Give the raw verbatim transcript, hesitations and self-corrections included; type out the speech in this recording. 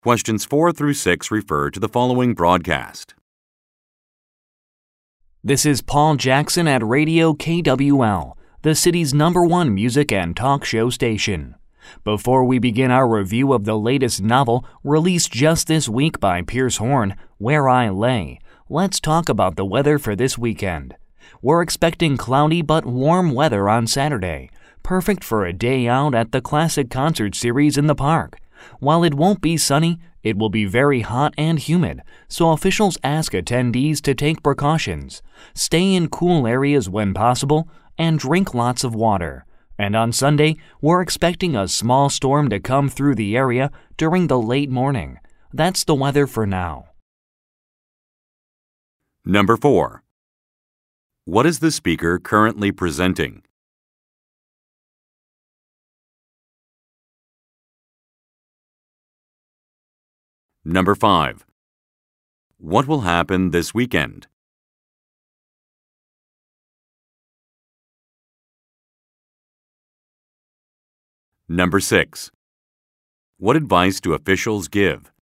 Questions four through six refer to the following broadcast. This is Paul Jackson at Radio K W L, the city's number one music and talk show station. Before we begin our review of the latest novel released just this week by Pierce Horn, Where I Lay, let's talk about the weather for this weekend. We're expecting cloudy but warm weather on Saturday, perfect for a day out at the classic concert series in the park. While it won't be sunny, it will be very hot and humid, so officials ask attendees to take precautions, stay in cool areas when possible, and drink lots of water. And on Sunday, we're expecting a small storm to come through the area during the late morning. That's the weather for now. Number four. What is the speaker currently presenting? Number five. What will happen this weekend? Number six. What advice do officials give?